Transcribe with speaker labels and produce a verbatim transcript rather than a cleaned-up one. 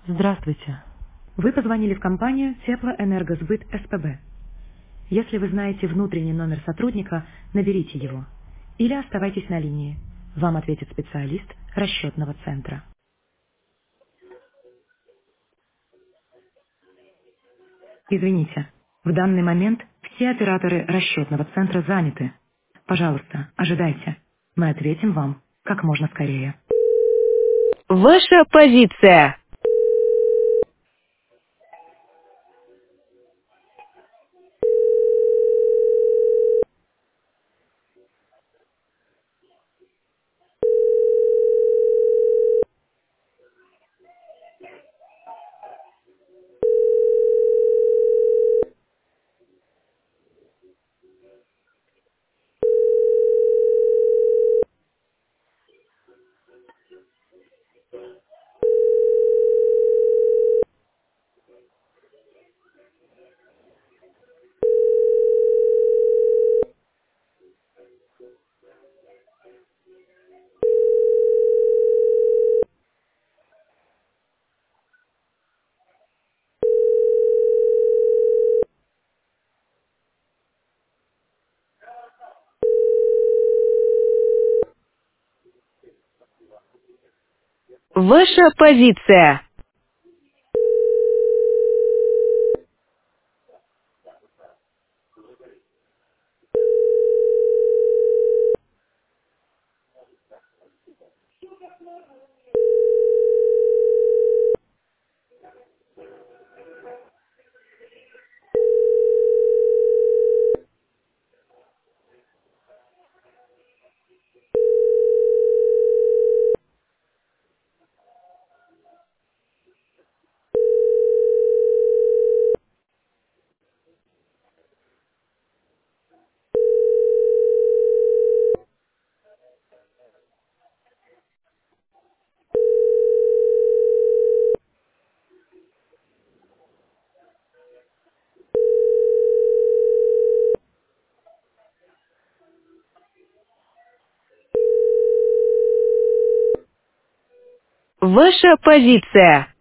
Speaker 1: Здравствуйте. Вы позвонили в компанию Теплоэнергосбыт СПБ. Если вы знаете внутренний номер сотрудника, наберите его. Или оставайтесь на линии. Вам ответит специалист расчетного центра. Извините, в данный момент все операторы расчетного центра заняты. Пожалуйста, ожидайте. Мы ответим вам как можно скорее. Ваша позиция. Ваша позиция. Ваша позиция.